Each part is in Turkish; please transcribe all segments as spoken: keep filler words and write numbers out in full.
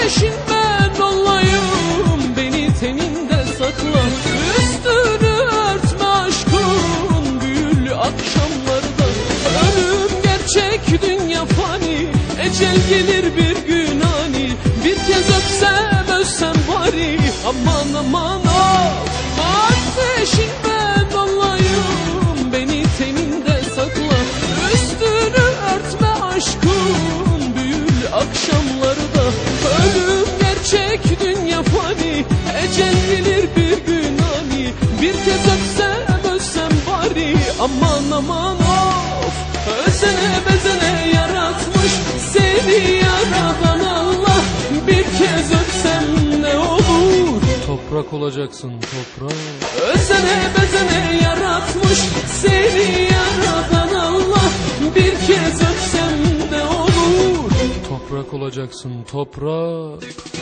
Ateşin ben olayım, beni teninde sakla. Üstünü örtme aşkın büyülü akşamlarda. Ölüm gerçek, dünya fani, ecel gelir bir gün ani. Bir kez öpsem ölsem bari, aman aman of. Ateşin ben olayım, beni teninde sakla. Üstünü örtme aşkın büyülü akşamlarda. Ölüm gerçek, dünya fani, ecel gelir bir gün ani. Bir kez öpsem ölsem bari, aman aman of. Özene bezene yaratmış seni yaradan Allah. Bir kez öpsem ne olur? Toprak olacaksın toprak. Özene bezene yaratmış seni yaradan Allah. Bir kez öpsem ne olur? Toprak olacaksın toprak.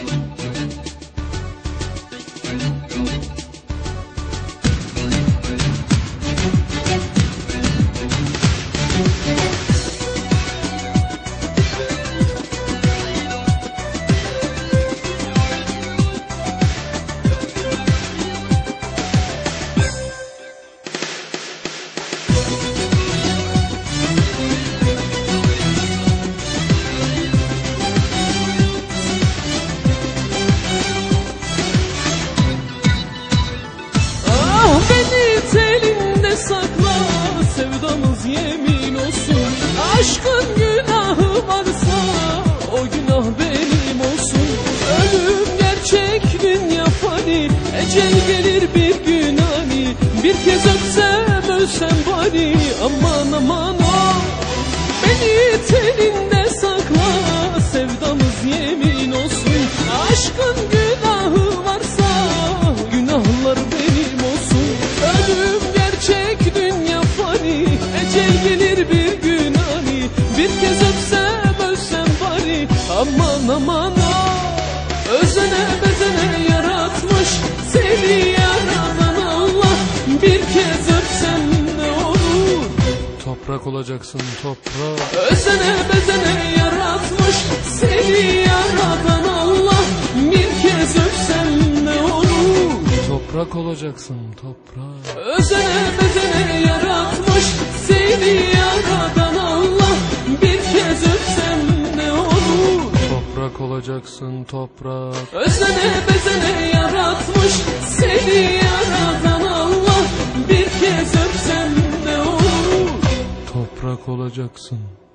Sakla, sevdamız yemin olsun. Aşkın günahı varsa o günah benim olsun. Ölüm gerçek, dünya fani, ecel gelir bir gün ani. Bir kez öpsem ölsem bari, aman aman o. Beni teninde sakla, sevdamız yemin olsun. Aşkın günahı varsa günahlar benim olsun. Ölüm gerçek, dünya fani, ecel gelir bir gün ani. Bir kez öpsem ölsem bari, aman aman o. Özene bezene yaratmış seni yaradan Allah. Bir kez öpsem ne olur? Toprak olacaksın toprak. Özene bezene yaratmış seni yaradan Allah. Bir kez öpsem ne olur? Toprak olacaksın toprak. Özene bezene yaratmış seni yaradan Allah. Bir kez öpsem ne olur? Toprak olacaksın toprak. Özene bezene yaratmış seni yaradan Allah. Bir kez öpsem ne olur? Toprak olacaksın.